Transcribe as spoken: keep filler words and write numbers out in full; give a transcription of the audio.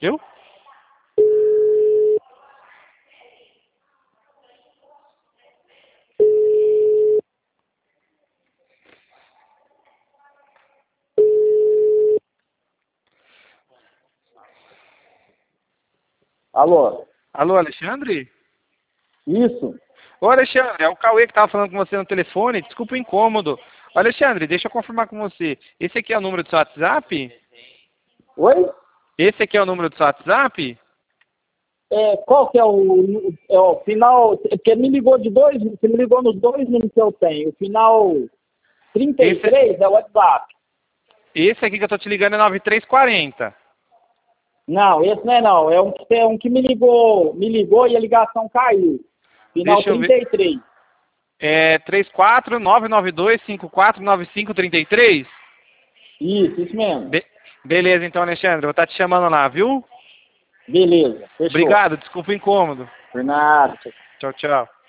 Viu? Alô? Alô, Alexandre? Isso? Ô, Alexandre, é o Cauê que tava falando com você no telefone. Desculpa o incômodo. Ô, Alexandre, deixa eu confirmar com você. Esse aqui é o número do seu WhatsApp? Oi? Esse aqui é o número do seu WhatsApp? É, qual que é o, é o final? Porque me ligou de dois, você me ligou nos dois números que eu tenho. O final trinta e três Esse, é o WhatsApp. esse aqui que eu tô te ligando é nove três quatro zero. Não, esse não é não. É um que, é um que me ligou, me ligou e a ligação caiu. Final Deixa eu trinta ver. e três. É três quatro nove nove dois cinco quatro nove cinco três três? Isso, isso mesmo. Be beleza, então, Alexandre. Eu vou estar te chamando lá, viu? Beleza, fechou. Obrigado, desculpa o incômodo. Por nada. Tchau, tchau.